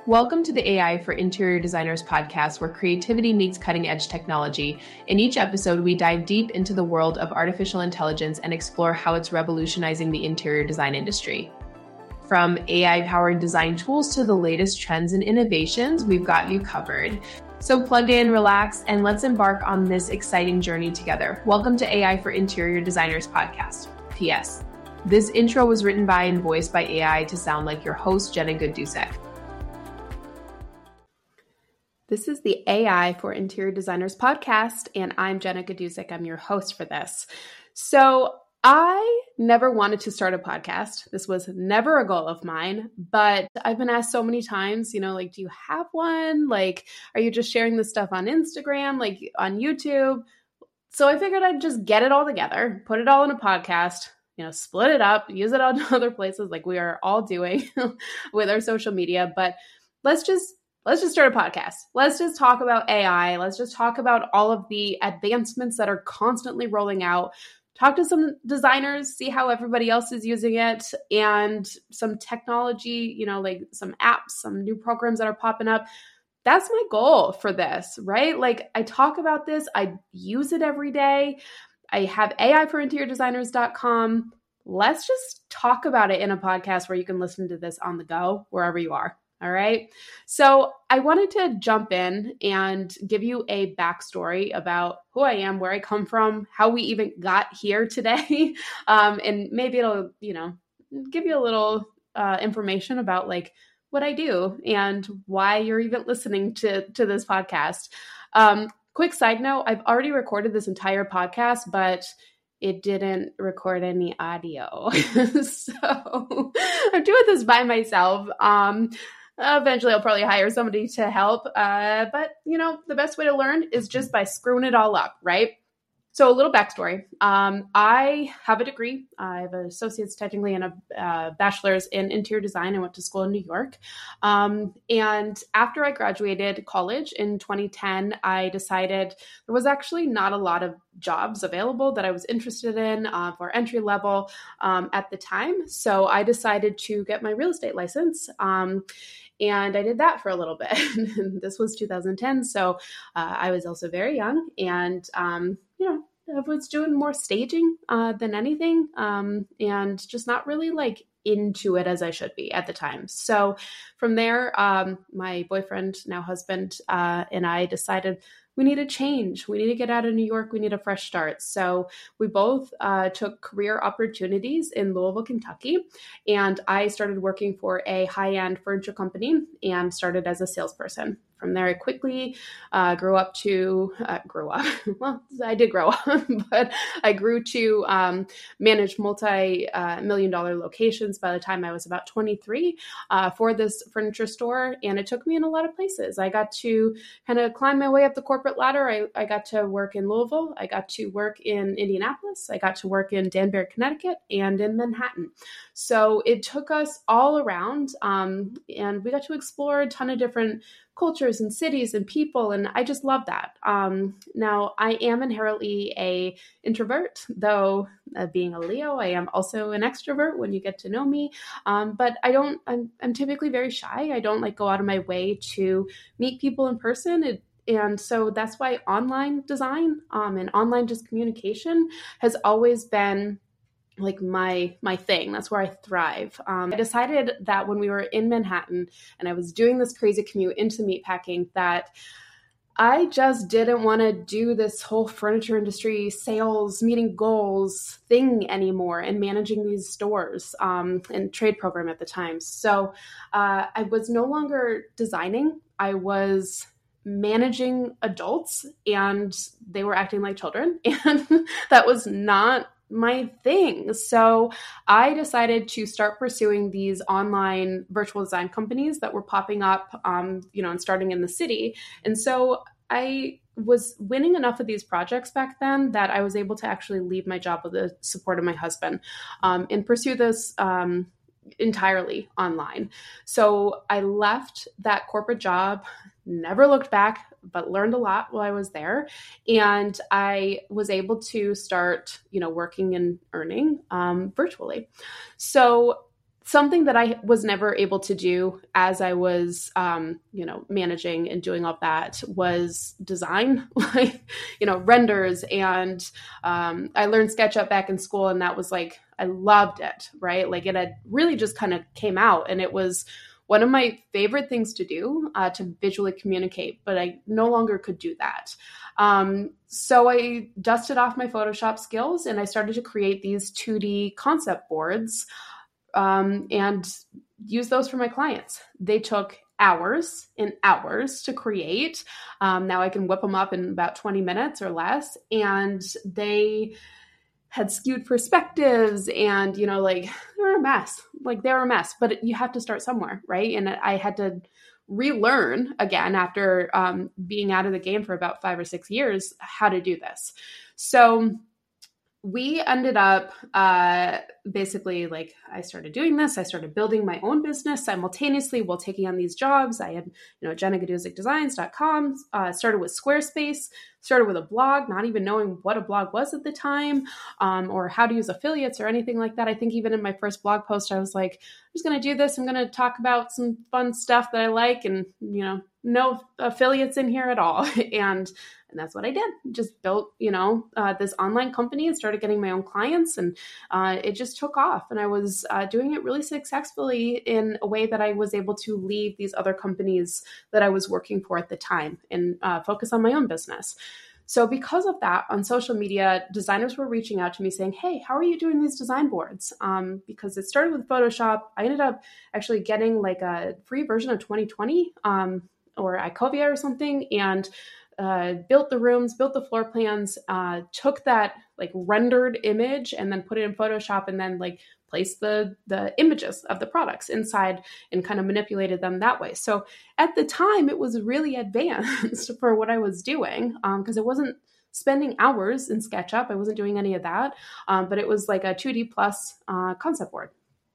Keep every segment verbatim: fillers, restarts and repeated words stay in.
Welcome to the A I for Interior Designers podcast, where creativity meets cutting-edge technology. In each episode, we dive deep into the world of artificial intelligence and explore how it's revolutionizing the interior design industry. From A I-powered design tools to the latest trends and innovations, we've got you covered. So plug in, relax, and let's embark on this exciting journey together. Welcome to A I for Interior Designers podcast. P S. This intro was written by and voiced by A I to sound like your host, Jenna Godusek. This is the A I for Interior Designers podcast, and I'm Jenna Godusek. I'm your host for this. So I never wanted to start a podcast. This was never a goal of mine, but I've been asked so many times, you know, like, do you have one? Like, are you just sharing this stuff on Instagram, like on YouTube? So I figured I'd just get it all together, put it all in a podcast, you know, split it up, use it on other places like we are all doing with our social media. But let's just Let's just start a podcast. Let's just talk about A I. Let's just talk about all of the advancements that are constantly rolling out. Talk to some designers, see how everybody else is using it, and some technology, you know, like some apps, some new programs that are popping up. That's my goal for this, right? Like, I talk about this. I use it every day. I have A I for interior designers dot com. Let's just talk about it in a podcast where you can listen to this on the go, wherever you are. All right. So I wanted to jump in and give you a backstory about who I am, where I come from, how we even got here today. Um, and maybe it'll, you know, give you a little uh, information about like what I do and why you're even listening to, to this podcast. Um, quick side note, I've already recorded this entire podcast, but it didn't record any audio. So I'm doing this by myself. Um, Eventually, I'll probably hire somebody to help. Uh, but, you know, the best way to learn is just by screwing it all up, right? So a little backstory. Um, I have a degree. I have an associate's technically and a uh, bachelor's in interior design. I went to school in New York. Um, and after I graduated college in twenty ten, I decided there was actually not a lot of jobs available that I was interested in uh, for entry level um, at the time. So I decided to get my real estate license. Um, And I did that for a little bit. This was two thousand ten. So uh, I was also very young and, um, you know, I was doing more staging uh, than anything um, and just not really like into it as I should be at the time. So from there, um, my boyfriend, now husband, uh, and I decided we need a change. We need to get out of New York. We need a fresh start. So we both uh, took career opportunities in Louisville, Kentucky. And I started working for a high-end furniture company and started as a salesperson. From there, I quickly uh, grew up to, uh, grew up, well, I did grow up, but I grew to um, manage multi-million uh, dollar locations by the time I was about twenty-three uh, for this furniture store. And it took me in a lot of places. I got to kind of climb my way up the corporate ladder. I, I got to work in Louisville. I got to work in Indianapolis. I got to work in Danbury, Connecticut, and in Manhattan. So it took us all around, um, and we got to explore a ton of different cultures and cities and people. And I just love that. Um, now, I am inherently a introvert, though uh, being a Leo, I am also an extrovert when you get to know me. Um, but I don't, I'm, I'm typically very shy. I don't like go out of my way to meet people in person. It, And so that's why online design um, and online just communication has always been like my my thing. That's where I thrive. Um, I decided that when we were in Manhattan and I was doing this crazy commute into meatpacking that I just didn't want to do this whole furniture industry sales, meeting goals thing anymore and managing these stores um, and trade program at the time. So uh, I was no longer designing. I was managing adults and they were acting like children. And that was not my thing. So I decided to start pursuing these online virtual design companies that were popping up, um, you know, and starting in the city. And so I was winning enough of these projects back then that I was able to actually leave my job with the support of my husband um, and pursue this um, entirely online. So I left that corporate job, never looked back, but learned a lot while I was there. And I was able to start, you know, working and earning um, virtually. So something that I was never able to do as I was, um, you know, managing and doing all that was design, like, you know, renders. And um, I learned SketchUp back in school, and that was like, I loved it, right? Like it had really just kind of came out, and it was one of my favorite things to do, uh, to visually communicate, but I no longer could do that. Um, so I dusted off my Photoshop skills, and I started to create these two D concept boards, um, and use those for my clients. They took hours and hours to create. Um, now I can whip them up in about twenty minutes or less, and they had skewed perspectives, and, you know, like they were a mess, like they were a mess, but you have to start somewhere. Right. And I had to relearn again after um, being out of the game for about five or six years, how to do this. So we ended up uh, basically like I started doing this. I started building my own business simultaneously while taking on these jobs. I had, you know, jenna gaduzik designs dot com, uh, started with Squarespace, started with a blog, not even knowing what a blog was at the time, um, or how to use affiliates or anything like that. I think even in my first blog post, I was like, I'm just going to do this. I'm going to talk about some fun stuff that I like, and, you know, no affiliates in here at all. and And that's what I did. Just built, you know, uh, this online company and started getting my own clients, and uh, it just took off. And I was uh, doing it really successfully in a way that I was able to leave these other companies that I was working for at the time and uh, focus on my own business. So because of that, on social media, designers were reaching out to me saying, hey, how are you doing these design boards? Um, because it started with Photoshop. I ended up actually getting like a free version of twenty twenty um, or Icovia or something, and Uh, built the rooms, built the floor plans, uh, took that like rendered image and then put it in Photoshop, and then like placed the the images of the products inside and kind of manipulated them that way. So at the time, it was really advanced for what I was doing, because um, it wasn't spending hours in SketchUp. I wasn't doing any of that, um, but it was like a two D plus uh, concept board.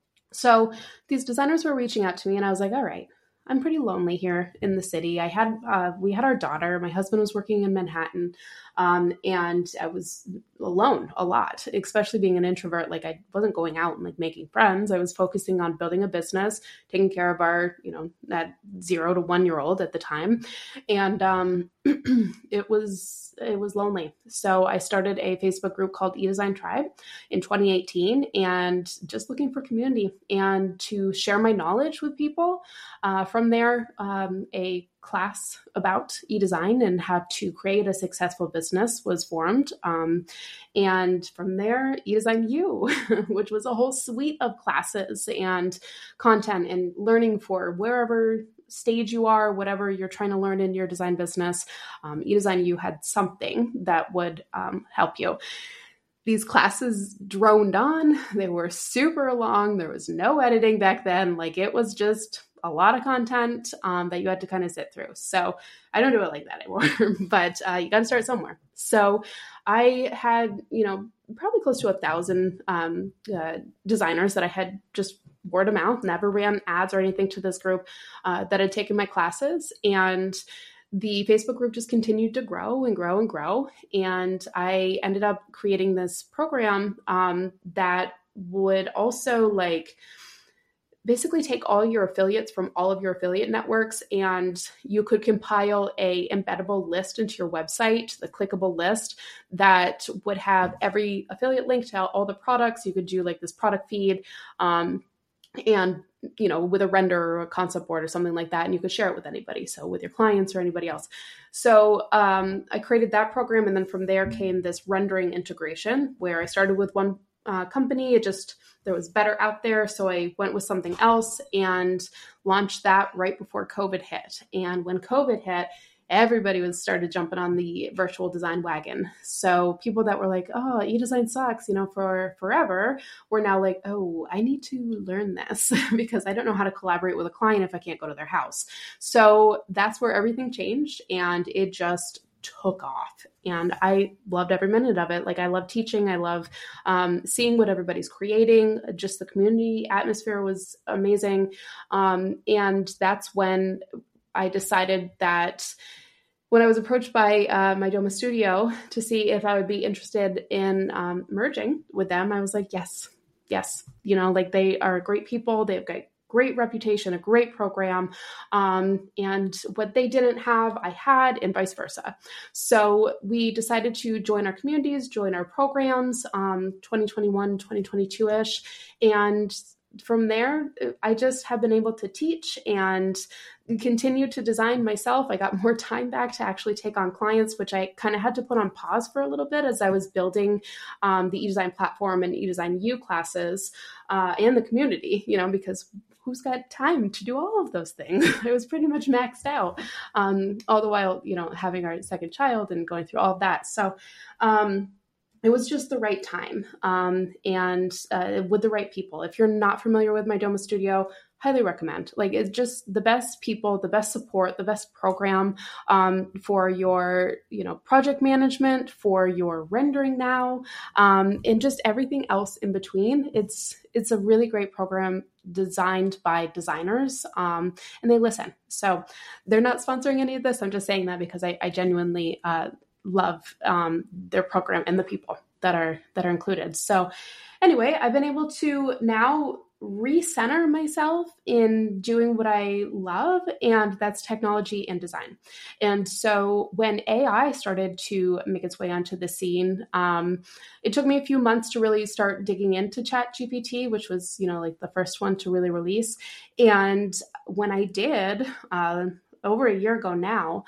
So these designers were reaching out to me, and I was like, all right, I'm pretty lonely here in the city. I had, uh, we had our daughter, my husband was working in Manhattan, um, and I was alone a lot, especially being an introvert. Like I wasn't going out and like making friends. I was focusing on building a business, taking care of our, you know, that zero to one year old at the time. And, um, it was, it was lonely. So I started a Facebook group called eDesign Tribe in twenty eighteen, and just looking for community and to share my knowledge with people. Uh, from there, um, a class about eDesign and how to create a successful business was formed. Um, and from there, eDesign U, which was a whole suite of classes and content and learning for wherever stage you are, whatever you're trying to learn in your design business. Um, eDesign U had something that would um, help you. These classes droned on. They were super long. There was no editing back then. Like it was just a lot of content um, that you had to kind of sit through. So I don't do it like that anymore, but uh, you got to start somewhere. So I had, you know, probably close to a thousand um, uh, designers that I had just word of mouth, never ran ads or anything to this group uh, that had taken my classes. And the Facebook group just continued to grow and grow and grow. And I ended up creating this program um, that would also like basically take all your affiliates from all of your affiliate networks, and you could compile a embeddable list into your website, the clickable list that would have every affiliate link to all the products. You could do like this product feed, um, and, you know, with a render or a concept board or something like that, and you could share it with anybody. So with your clients or anybody else. So um, I created that program. And then from there came this rendering integration where I started with one uh, company. It just, there was better out there. So I went with something else and launched that right before COVID hit. And when COVID hit, everybody was started jumping on the virtual design wagon. So people that were like, oh, eDesign sucks, you know, for forever, were now like, oh, I need to learn this because I don't know how to collaborate with a client if I can't go to their house. So that's where everything changed, and it just took off. And I loved every minute of it. Like I love teaching. I love um, seeing what everybody's creating. Just the community atmosphere was amazing. Um, and that's when I decided that when I was approached by uh, my Doma Studio to see if I would be interested in um, merging with them, I was like, yes, yes, you know, like they are great people. They've got great reputation, a great program. Um, and what they didn't have, I had, and vice versa. So we decided to join our communities, join our programs, um, twenty twenty-one, twenty twenty-two-ish. And from there, I just have been able to teach and continue to design myself. I got more time back to actually take on clients, which I kind of had to put on pause for a little bit as I was building um, the eDesign platform and eDesign U classes uh, and the community, you know, because who's got time to do all of those things? I was pretty much maxed out, um, all the while, you know, having our second child and going through all of that. So, um, it was just the right time um, and uh, with the right people. If you're not familiar with My Doma Studio, highly recommend. Like, it's just the best people, the best support, the best program um, for your, you know, project management, for your rendering now, um, and just everything else in between. It's it's a really great program designed by designers, um, and they listen. So they're not sponsoring any of this. I'm just saying that because I, I genuinely uh, love um, their program and the people that are that are included. So anyway, I've been able to now recenter myself in doing what I love, and that's technology and design. And so when A I started to make its way onto the scene, um, it took me a few months to really start digging into ChatGPT, which was, you know, like the first one to really release. And when I did, uh, over a year ago now,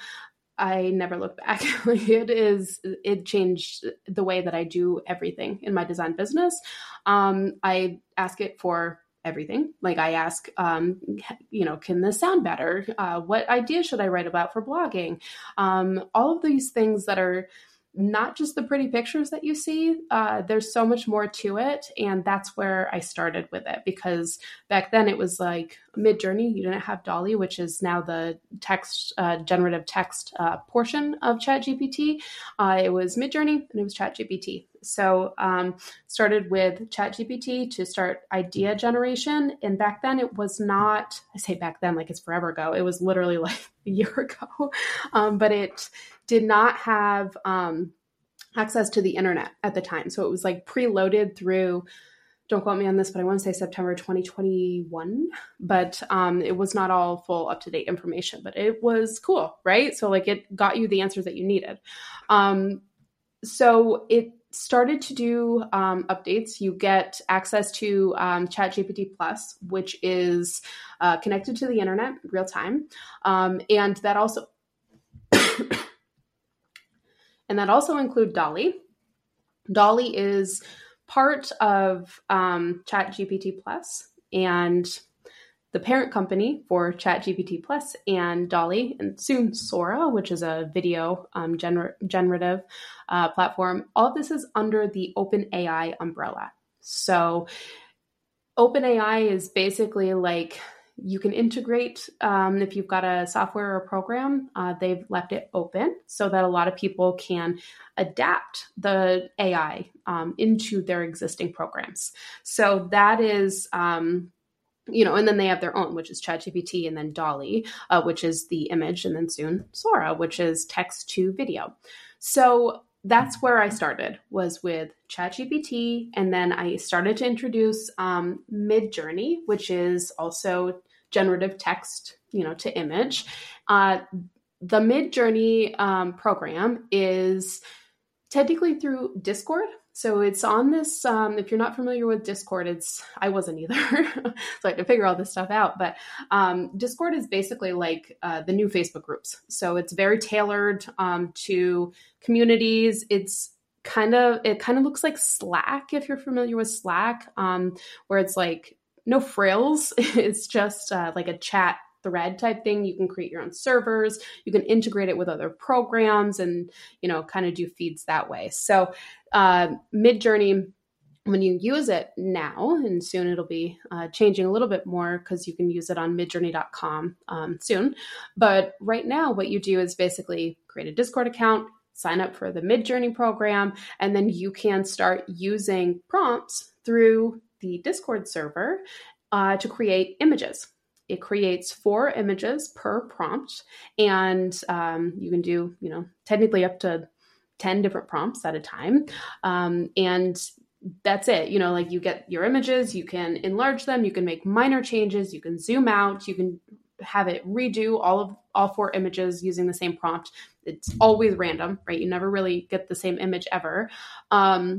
I never looked back. Like it is, it changed the way that I do everything in my design business. Um, I ask it for everything. Like I ask, um, you know, can this sound better? Uh, what ideas should I write about for blogging? Um, all of these things that are not just the pretty pictures that you see. Uh, there's so much more to it. And that's where I started with it, because back then it was like Midjourney. You didn't have DALL-E, which is now the text, uh, generative text uh, portion of ChatGPT. Uh, it was Midjourney and it was ChatGPT. So um, started with ChatGPT to start idea generation. And back then it was not, I say back then like it's forever ago. It was literally like a year ago. Um, but it did not have um, access to the internet at the time. So it was like preloaded through, don't quote me on this, but I want to say September twenty twenty-one, but um, it was not all full up-to-date information, but it was cool, right? So like it got you the answers that you needed. Um, so it started to do um, updates. You get access to um, ChatGPT Plus, which is uh, connected to the internet real time. Um, and that also And that also include DALL-E. DALL-E is part of um, ChatGPT Plus, and the parent company for ChatGPT Plus and DALL-E, and soon Sora, which is a video um, gener- generative uh, platform. All of this is under the OpenAI umbrella. So OpenAI is basically like, you can integrate um, if you've got a software or a program. Uh, they've left it open so that a lot of people can adapt the A I um, into their existing programs. So that is, um, you know, and then they have their own, which is ChatGPT, and then DALL-E, uh, which is the image, and then soon Sora, which is text to video. So that's where I started, was with ChatGPT. And then I started to introduce um, Midjourney, which is also generative text, you know, to image. Uh, the Midjourney um, program is technically through Discord. So it's on this, um, if you're not familiar with Discord, it's, I wasn't either. So I had to figure all this stuff out. But um, Discord is basically like uh, the new Facebook groups. So it's very tailored um, to communities. It's kind of, it kind of looks like Slack, if you're familiar with Slack, um, where it's like no frills. It's just uh, like a chat thread type thing. You can create your own servers. You can integrate it with other programs and, you know, kind of do feeds that way. So uh, Midjourney, when you use it now, and soon it'll be uh, changing a little bit more because you can use it on midjourney dot com um, soon. But right now, what you do is basically create a Discord account, sign up for the Midjourney program, and then you can start using prompts through the Discord server uh, to create images. It creates four images per prompt, and um, you can do, you know, technically up to ten different prompts at a time. Um, and that's it. You know, like you get your images, you can enlarge them, you can make minor changes, you can zoom out, you can have it redo all of all four images using the same prompt. It's always random, right? You never really get the same image ever. Um,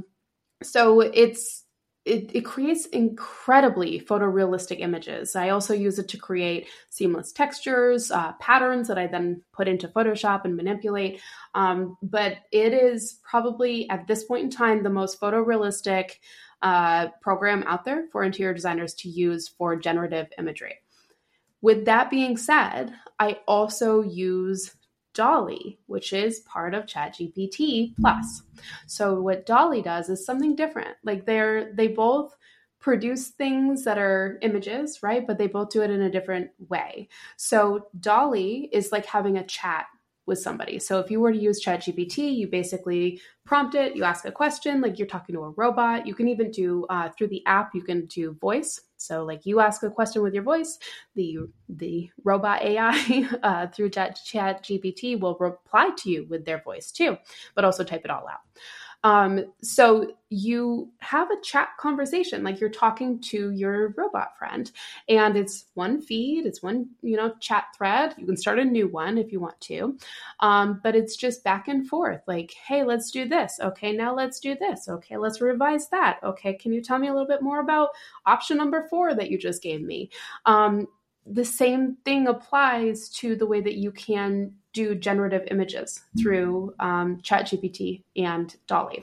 so it's It, it creates incredibly photorealistic images. I also use it to create seamless textures, uh, patterns that I then put into Photoshop and manipulate. Um, but it is probably at this point in time the most photorealistic uh, program out there for interior designers to use for generative imagery. With that being said, I also use DALL-E, which is part of ChatGPT Plus. So what DALL-E does is something different. Like they're they both produce things that are images, right? But they both do it in a different way. So DALL-E is like having a chat with somebody. So if you were to use ChatGPT, you basically prompt it, you ask a question, like you're talking to a robot. You can even do, uh, through the app, you can do voice. So like you ask a question with your voice, the the robot A I uh, through Chat ChatGPT will reply to you with their voice too, but also type it all out. Um, so you have a chat conversation, like you're talking to your robot friend, and it's one feed, it's one, you know, chat thread. You can start a new one if you want to. Um, but it's just back and forth, like, hey, let's do this. Okay, now let's do this. Okay, let's revise that. Okay, can you tell me a little bit more about option number four that you just gave me? Um, the same thing applies to the way that you can do generative images through um, ChatGPT and DALL-E.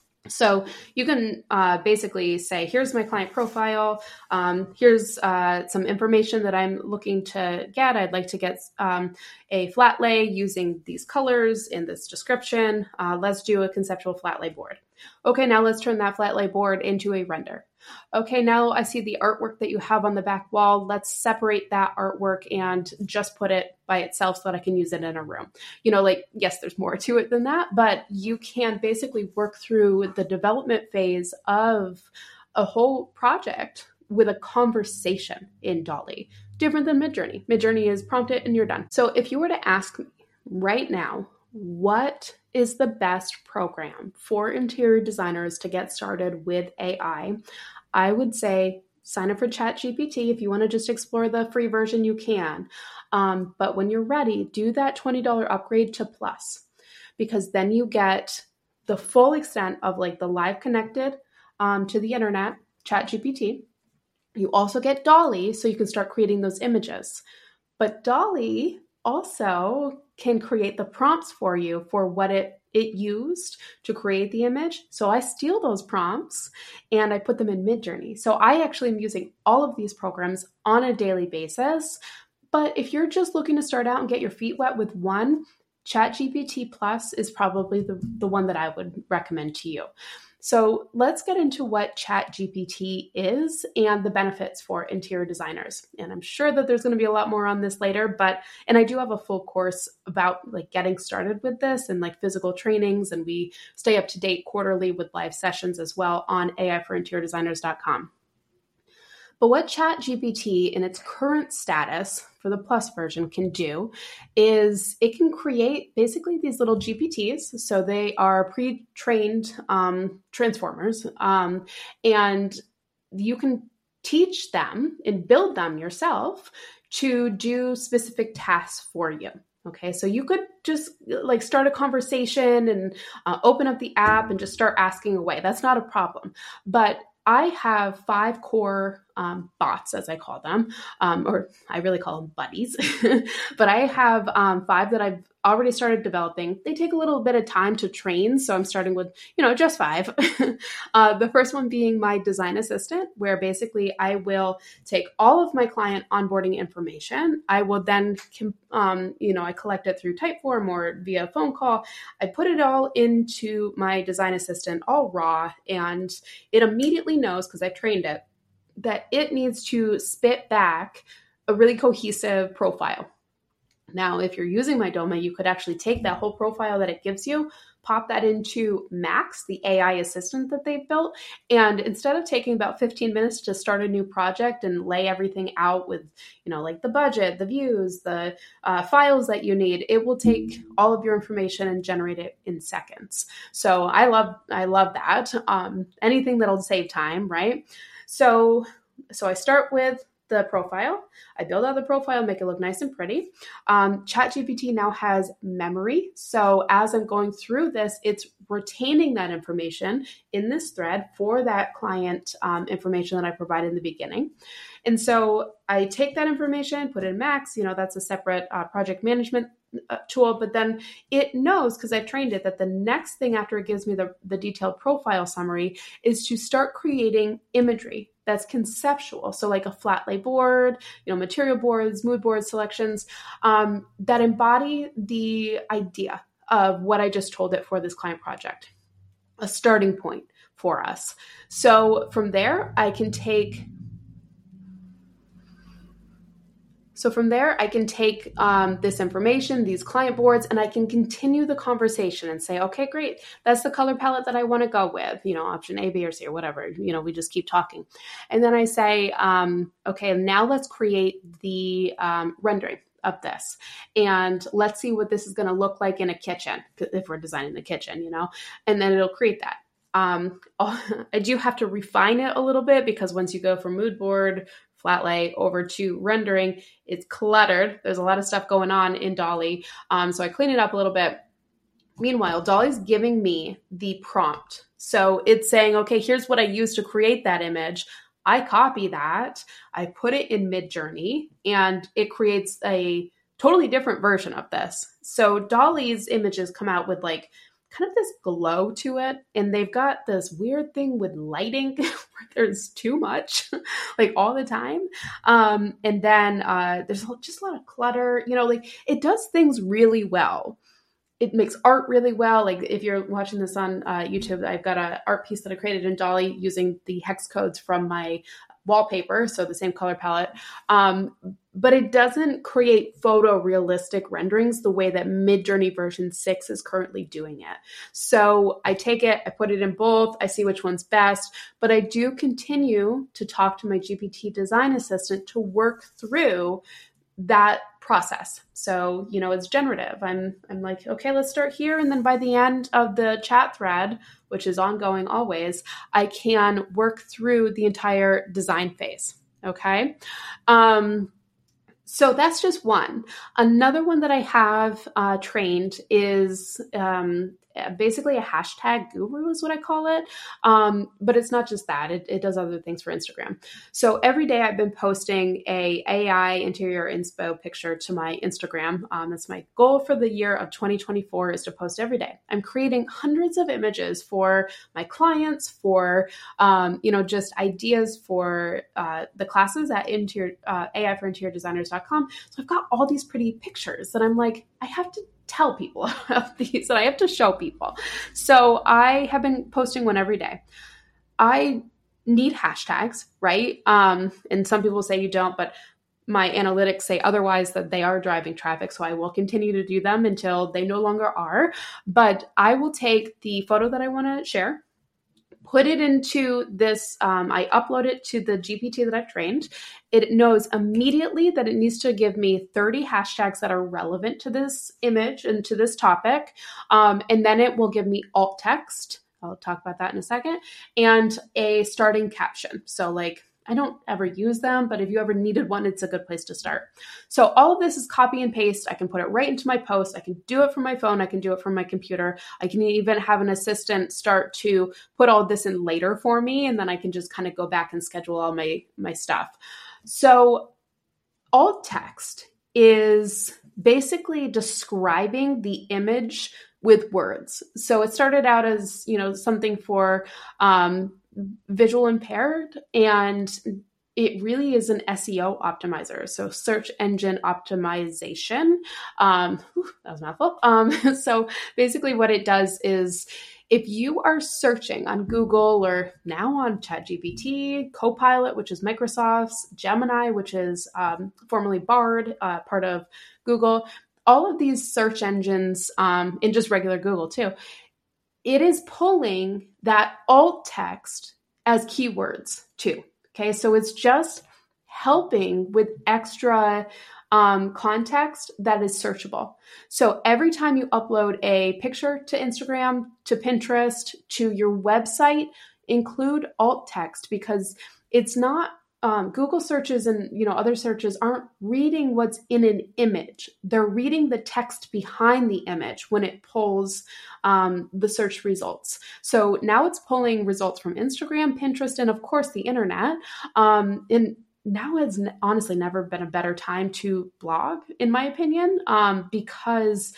So you can uh, basically say, here's my client profile. Um, here's uh, some information that I'm looking to get. I'd like to get um, a flat lay using these colors in this description. Uh, let's do a conceptual flat lay board. Okay, now let's turn that flat lay board into a render. Okay, now I see the artwork that you have on the back wall. Let's separate that artwork and just put it by itself so that I can use it in a room. You know, like, yes, there's more to it than that, but you can basically work through the development phase of a whole project with a conversation in DALL-E, different than Midjourney. Midjourney is prompt it and you're done. So if you were to ask me right now, what is the best program for interior designers to get started with A I? I would say sign up for ChatGPT. If you want to just explore the free version, you can. Um, but when you're ready, do that twenty dollars upgrade to Plus, because then you get the full extent of like the live connected um, to the internet, ChatGPT. You also get DALL-E, so you can start creating those images. But DALL-E also can create the prompts for you for what it, it used to create the image. So I steal those prompts and I put them in Midjourney. So I actually am using all of these programs on a daily basis. But if you're just looking to start out and get your feet wet with one, ChatGPT Plus is probably the, the one that I would recommend to you. So let's get into what ChatGPT is and the benefits for interior designers. And I'm sure that there's going to be a lot more on this later, but, and I do have a full course about like getting started with this and like physical trainings, and we stay up to date quarterly with live sessions as well on A I for interior designers dot com. But what ChatGPT in its current status for the Plus version can do is it can create basically these little G P Ts. So they are pre-trained um, transformers, um, and you can teach them and build them yourself to do specific tasks for you. Okay, so you could just like start a conversation and uh, open up the app and just start asking away. That's not a problem. But I have five core um, bots, as I call them, um, or I really call them buddies, but I have um, five that I've already started developing. They take a little bit of time to train, so I'm starting with, you know, just five. uh, the first one being my design assistant, where basically I will take all of my client onboarding information. I will then, um, you know, I collect it through Typeform or via phone call. I put it all into my design assistant, all raw, and it immediately knows, because I've trained it, that it needs to spit back a really cohesive profile. Now, if you're using Mydoma, you could actually take that whole profile that it gives you, pop that into Max, the A I assistant that they've built. And instead of taking about fifteen minutes to start a new project and lay everything out with, you know, like the budget, the views, the uh, files that you need, it will take all of your information and generate it in seconds. So I love, I love that. Um, anything that'll save time, right? So, so I start with the profile. I build out the profile, make it look nice and pretty. Um, ChatGPT now has memory. So as I'm going through this, it's retaining that information in this thread for that client um, information that I provided in the beginning. And so I take that information, put it in Max, you know, that's a separate uh, project management uh, tool, but then it knows, because I've trained it, that the next thing after it gives me the, the detailed profile summary is to start creating imagery that's conceptual. So like a flat lay board, you know, material boards, mood board selections um, that embody the idea of what I just told it for this client project, a starting point for us. So from there, I can take So from there, I can take um, this information, these client boards, and I can continue the conversation and say, okay, great. That's the color palette that I want to go with, you know, option A, B, or C, or whatever. You know, we just keep talking. And then I say, um, okay, now let's create the um, rendering of this. And let's see what this is going to look like in a kitchen, if we're designing the kitchen, you know, and then it'll create that. Um, I do have to refine it a little bit, because once you go from mood board, flat lay over to rendering, it's cluttered. There's a lot of stuff going on in DALL-E. Um, so I clean it up a little bit. Meanwhile, DALL-E's giving me the prompt. So it's saying, okay, here's what I used to create that image. I copy that, I put it in Midjourney, and it creates a totally different version of this. So DALL-E's images come out with like kind of this glow to it. And they've got this weird thing with lighting where there's too much, like all the time. Um, and then uh, there's just a lot of clutter, you know, like it does things really well. It makes art really well. Like if you're watching this on uh, YouTube, I've got an art piece that I created in DALL-E using the hex codes from my wallpaper, so the same color palette. Um, but it doesn't create photorealistic renderings the way that Midjourney version six is currently doing it. So I take it, I put it in both, I see which one's best, but I do continue to talk to my G P T design assistant to work through that process. So, you know, it's generative. I'm, I'm like, okay, let's start here. And then by the end of the chat thread, which is ongoing always, I can work through the entire design phase. Okay. Um, so that's just one. Another one that I have uh, trained is um, basically a hashtag guru is what I call it. Um, but it's not just that. It, it does other things for Instagram. So every day I've been posting a AI interior inspo picture to my Instagram. Um, that's my goal for the year of twenty twenty-four, is to post every day. I'm creating hundreds of images for my clients, for, um, you know, just ideas for uh, the classes at interior, uh, A I for interior designers dot com. So I've got all these pretty pictures that I'm like, I have to tell people about these, and I have to show people. So I have been posting one every day. I need hashtags, right? Um, and some people say you don't, but my analytics say otherwise, that they are driving traffic. So I will continue to do them until they no longer are. But I will take the photo that I want to share, put it into this, um, I upload it to the G P T that I've trained. It knows immediately that it needs to give me thirty hashtags that are relevant to this image and to this topic. Um, and then it will give me alt text. I'll talk about that in a second. And a starting caption. So like, I don't ever use them, but if you ever needed one, it's a good place to start. So all of this is copy and paste. I can put it right into my post. I can do it from my phone. I can do it from my computer. I can even have an assistant start to put all this in later for me. And then I can just kind of go back and schedule all my, my stuff. So alt text is basically describing the image with words. So it started out as, you know, something for, um, visual impaired, and it really is an S E O optimizer. So search engine optimization. Um, whew, that was a mouthful. Um, so basically what it does is If you are searching on Google or now on ChatGPT, Copilot, which is Microsoft's, Gemini, which is um, formerly Bard, uh, part of Google, all of these search engines, um, and just regular Google too, it is pulling that alt text as keywords too. Okay, so it's just helping with extra um, context that is searchable. So every time you upload a picture to Instagram, to Pinterest, to your website, include alt text, because it's not um, Google searches and you know other searches aren't reading what's in an image. They're reading the text behind the image when it pulls um, the search results. So now it's pulling results from Instagram, Pinterest, and of course the internet. Um, and now has honestly never been a better time to blog, in my opinion, um, because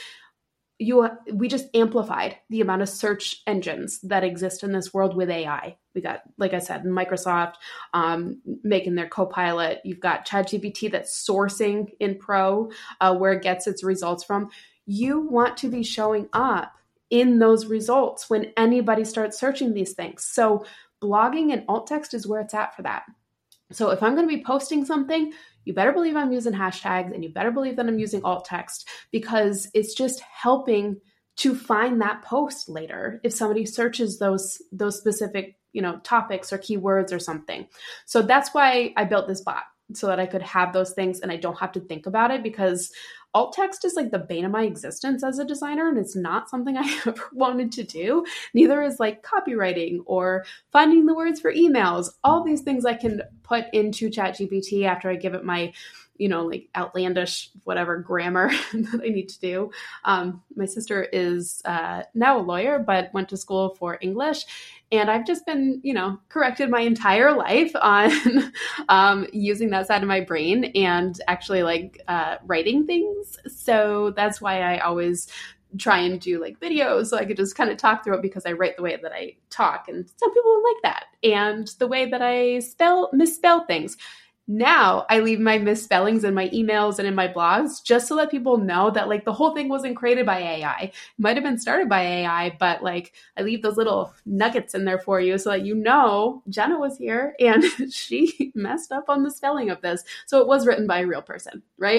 you we just amplified the amount of search engines that exist in this world with A I. We got, like I said, Microsoft um, making their Copilot. You've got ChatGPT that's sourcing in Pro uh, where it gets its results from. You want to be showing up in those results when anybody starts searching these things. So blogging and alt text is where it's at for that. So if I'm going to be posting something, you better believe I'm using hashtags and you better believe that I'm using alt text, because it's just helping to find that post later if somebody searches those those specific, you know, topics or keywords or something. So that's why I built this bot, so that I could have those things and I don't have to think about it, because alt text is like the bane of my existence as a designer, and it's not something I ever wanted to do. Neither is like copywriting or finding the words for emails. All these things I can put into ChatGPT after I give it my, you know, like outlandish, whatever grammar that I need to do. Um, my sister is uh, now a lawyer, but went to school for English. And I've just been, you know, corrected my entire life on um, using that side of my brain and actually like uh, writing things. So that's why I always try and do like videos so I could just kind of talk through it, because I write the way that I talk. And some people don't like that. And the way that I spell, misspell things. Now I leave my misspellings in my emails and in my blogs just to let people know that like the whole thing wasn't created by A I. It might have been started by A I, but like I leave those little nuggets in there for you so that you know Jenna was here and she messed up on the spelling of this. So it was written by a real person, right?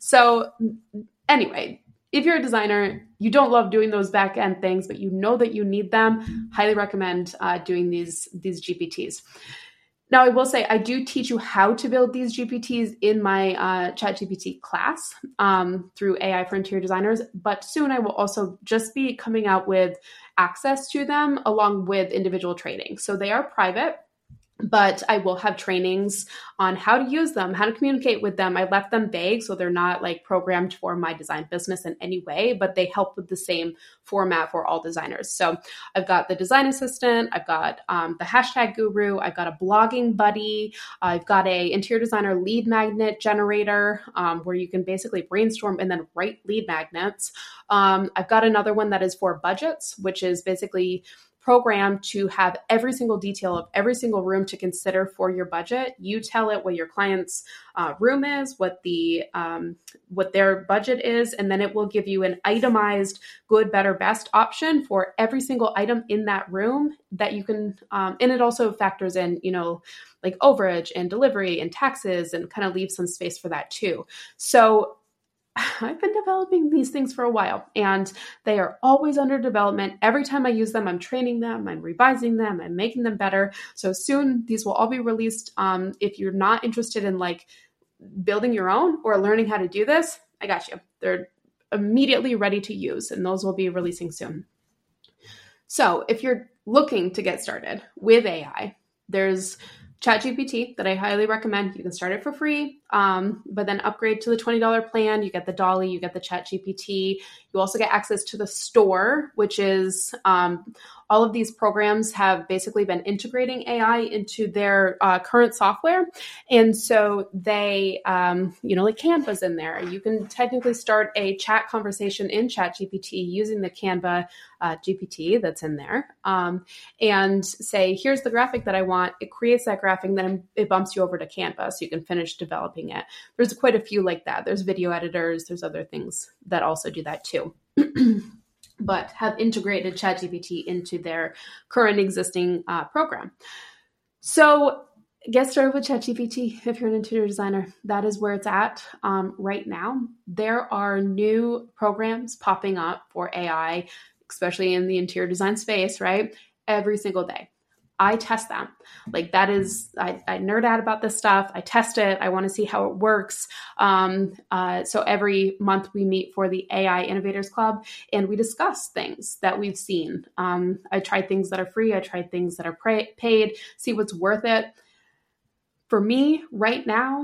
So anyway, if you're a designer, you don't love doing those back end things, but you know that you need them, highly recommend uh, doing these, these G P Ts. Now, I will say I do teach you how to build these G P Ts in my uh, ChatGPT class um, through A I for Interior Designers, but soon I will also just be coming out with access to them along with individual training. So they are private, but I will have trainings on how to use them, how to communicate with them. I left them vague, so they're not like programmed for my design business in any way, but they help with the same format for all designers. So I've got the design assistant, I've got um, the hashtag guru, I've got a blogging buddy, I've got a interior designer lead magnet generator um, where you can basically brainstorm and then write lead magnets. Um, I've got another one that is for budgets, which is basically programmed to have every single detail of every single room to consider for your budget. You tell it what your client's uh, room is, what the um, what their budget is, and then it will give you an itemized good, better, best option for every single item in that room that you can. Um, and it also factors in, you know, like overage and delivery and taxes, and kind of leaves some space for that too. So I've been developing these things for a while, and they are always under development. Every time I use them, I'm training them, I'm revising them, I'm making them better. So soon these will all be released. Um, if you're not interested in like building your own or learning how to do this, I got you. They're immediately ready to use, and those will be releasing soon. So if you're looking to get started with A I, there's ChatGPT that I highly recommend. You can start it for free, um, but then upgrade to the twenty dollars plan. You get the Dolly, you get the ChatGPT. You also get access to the store, which is um, all of these programs have basically been integrating A I into their uh, current software. And so they, um, you know, like Canva's in there. You can technically start a chat conversation in ChatGPT using the Canva uh, G P T that's in there um, and say, here's the graphic that I want. It creates that graphic, then it bumps you over to Canva so you can finish developing it. There's quite a few like that. There's video editors. There's other things that also do that too. but have integrated ChatGPT into their current existing uh, program. So get started with ChatGPT if you're an interior designer. That is where it's at um, right now. There are new programs popping up for A I, especially in the interior design space, right? Every single day. I test them. Like that is, I, I nerd out about this stuff. I test it. I want to see how it works. Um, uh, so every month we meet for the A I Innovators Club and we discuss things that we've seen. Um, I tried things that are free. I tried things that are pra- paid, see what's worth it. For me right now,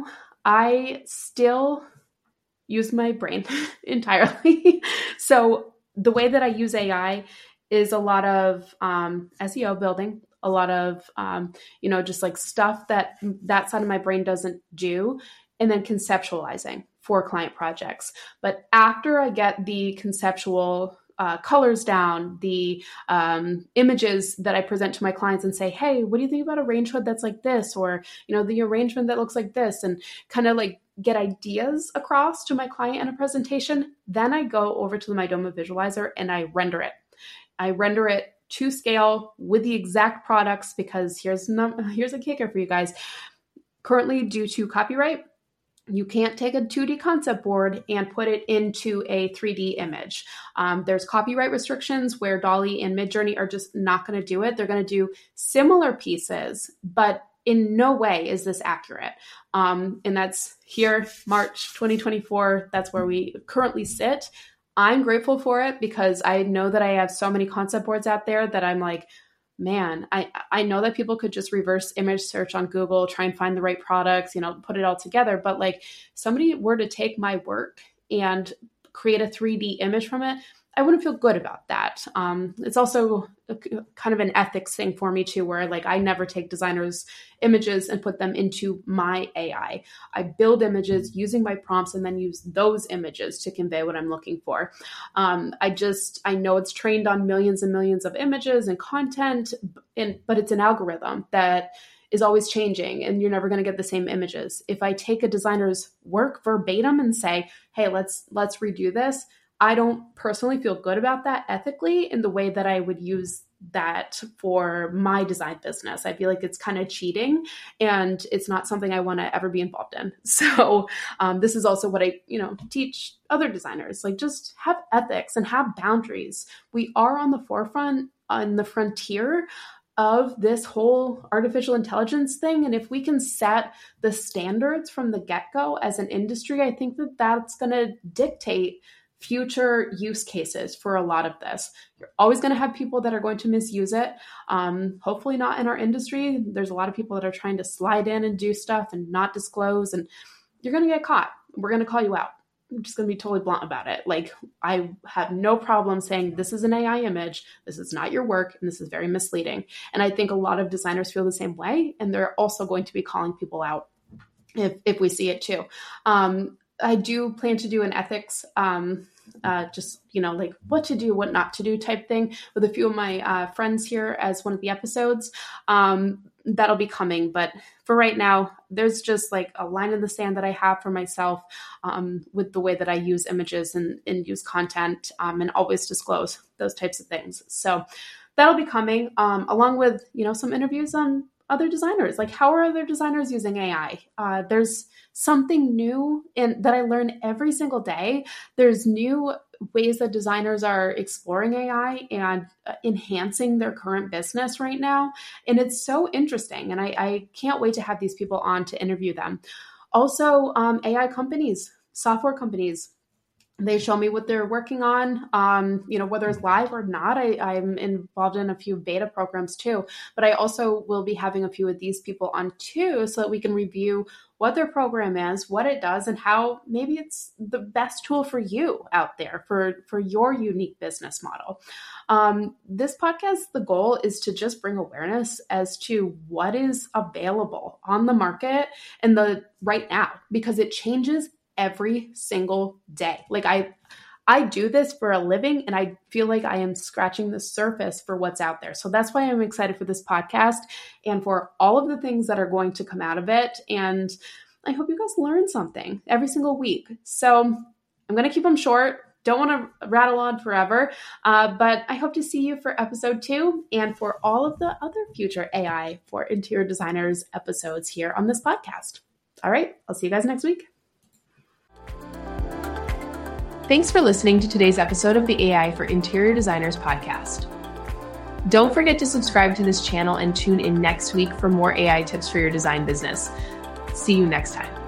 I still use my brain entirely. So the way that I use A I is a lot of um, S E O building, a lot of, um, you know, just like stuff that that side of my brain doesn't do, and then conceptualizing for client projects. But after I get the conceptual uh, colors down, the um, images that I present to my clients and say, hey, what do you think about a range hood that's like this? Or, you know, the arrangement that looks like this, and kind of like get ideas across to my client in a presentation. Then I go over to the Mydoma visualizer and I render it. I render it to scale with the exact products, because here's no, here's a kicker for you guys. Currently, due to copyright, you can't take a two D concept board and put it into a three D image. Um, there's copyright restrictions where DALL-E and Midjourney are just not going to do it. They're going to do similar pieces, but in no way is this accurate. Um, and that's here, March twenty twenty-four. That's where we currently sit. I'm grateful for it because I know that I have so many concept boards out there that I'm like, man, I, I know that people could just reverse image search on Google, try and find the right products, you know, put it all together. But like somebody were to take my work and create a three D image from it, I wouldn't feel good about that. Um, it's also a, kind of an ethics thing for me too, where like I never take designers' images and put them into my A I. I build images using my prompts and then use those images to convey what I'm looking for. Um, I just, I know it's trained on millions and millions of images and content, and, but it's an algorithm that is always changing and you're never going to get the same images. If I take a designer's work verbatim and say, hey, let's, let's redo this, I don't personally feel good about that ethically in the way that I would use that for my design business. I feel like it's kind of cheating and it's not something I want to ever be involved in. So um, this is also what I, you know, teach other designers, like just have ethics and have boundaries. We are on the forefront, on the frontier of this whole artificial intelligence thing. And if we can set the standards from the get-go as an industry, I think that that's going to dictate future use cases for a lot of this. You're always going to have people that are going to misuse it. Um, hopefully not in our industry. There's a lot of people that are trying to slide in and do stuff and not disclose, and you're going to get caught. We're going to call you out. I'm just going to be totally blunt about it. Like, I have no problem saying this is an A I image, this is not your work, and this is very misleading. And I think a lot of designers feel the same way, and they're also going to be calling people out if, if we see it too. Um, I do plan to do an ethics, um, uh, just, you know, like what to do, what not to do type thing with a few of my uh, friends here as one of the episodes. Um, that'll be coming. But for right now, there's just like a line in the sand that I have for myself um, with the way that I use images and, and use content um, and always disclose those types of things. So that'll be coming um, along with, you know, some interviews on other designers. Like, how are other designers using A I? Uh, there's something new in, that I learn every single day. There's new ways that designers are exploring A I and uh, enhancing their current business right now. And it's so interesting. And I, I can't wait to have these people on to interview them. Also, um, A I companies, software companies, they show me what they're working on, um, you know, whether it's live or not. I, I'm involved in a few beta programs too, but I also will be having a few of these people on too, so that we can review what their program is, what it does, and how maybe it's the best tool for you out there for, for your unique business model. Um, this podcast, the goal is to just bring awareness as to what is available on the market and the right now, because it changes every single day. Like I, I do this for a living, and I feel like I am scratching the surface for what's out there. So that's why I'm excited for this podcast and for all of the things that are going to come out of it. And I hope you guys learn something every single week. So I'm going to keep them short. don't want to rattle on forever, uh, but I hope to see you for episode two and for all of the other future A I for interior designers episodes here on this podcast. All right, I'll see you guys next week. Thanks for listening to today's episode of the A I for Interior Designers podcast. Don't forget to subscribe to this channel and tune in next week for more A I tips for your design business. See you next time.